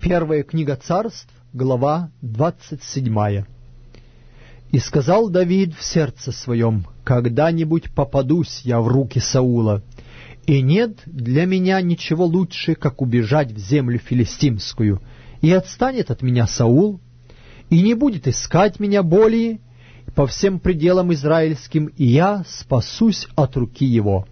Первая книга Царств, глава 27. «И сказал Давид в сердце своем: когда-нибудь попадусь я в руки Саула, и нет для меня ничего лучше, как убежать в землю филистимскую, и отстанет от меня Саул, и не будет искать меня более по всем пределам израильским, и я спасусь от руки его».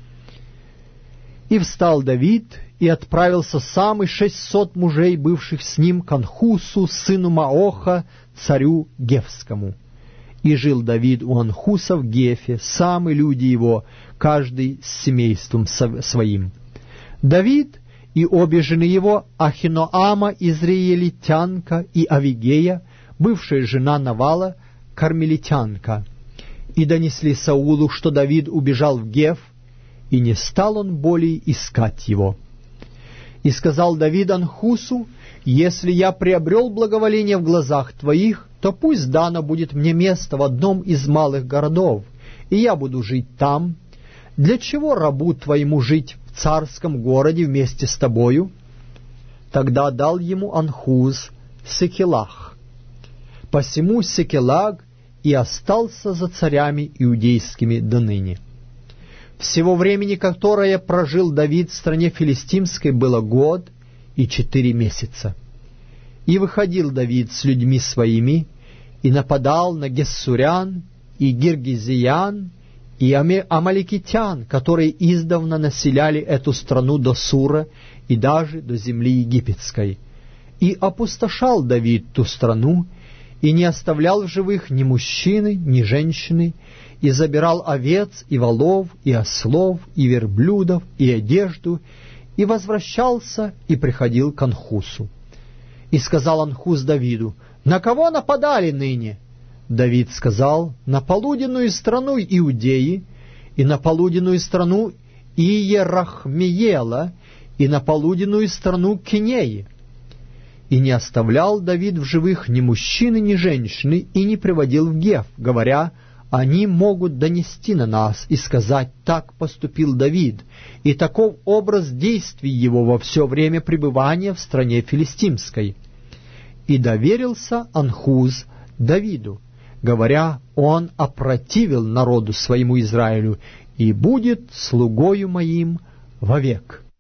И встал Давид, и отправился сам и 600 мужей, бывших с ним, к Анхусу, сыну Маоха, царю Гефскому. И жил Давид у Анхуса в Гефе, сам и люди его, каждый с семейством своим. Давид и обе жены его, Ахиноама, израилитянка, и Авигея, бывшая жена Навала, кармелитянка. И донесли Саулу, что Давид убежал в Геф, и не стал он более искать его. И сказал Давид Анхусу: «Если я приобрел благоволение в глазах твоих, то пусть дано будет мне место в одном из малых городов, и я буду жить там. Для чего рабу твоему жить в царском городе вместе с тобою?» Тогда дал ему Анхус Секелах. Посему Секелаг и остался за царями иудейскими до ныне. Всего времени, которое прожил Давид в стране филистимской, было 1 год и 4 месяца. И выходил Давид с людьми своими, и нападал на гессурян, и гиргизиян, и амаликитян, которые издавна населяли эту страну до Сура и даже до земли египетской. И опустошал Давид ту страну, и не оставлял в живых ни мужчины, ни женщины, и забирал овец, и волов, и ослов, и верблюдов, и одежду, и возвращался, и приходил к Анхусу. И сказал Анхус Давиду: «На кого нападали ныне?» Давид сказал: «На полуденную страну Иудеи, и на полуденную страну Иерахмеела, и на полуденную страну Кинеи». И не оставлял Давид в живых ни мужчины, ни женщины, и не приводил в Геф, говоря: «Они могут донести на нас и сказать: так поступил Давид, и таков образ действий его во все время пребывания в стране филистимской». И доверился Анхус Давиду, говоря: «Он опротивил народу своему Израилю и будет слугою моим вовек».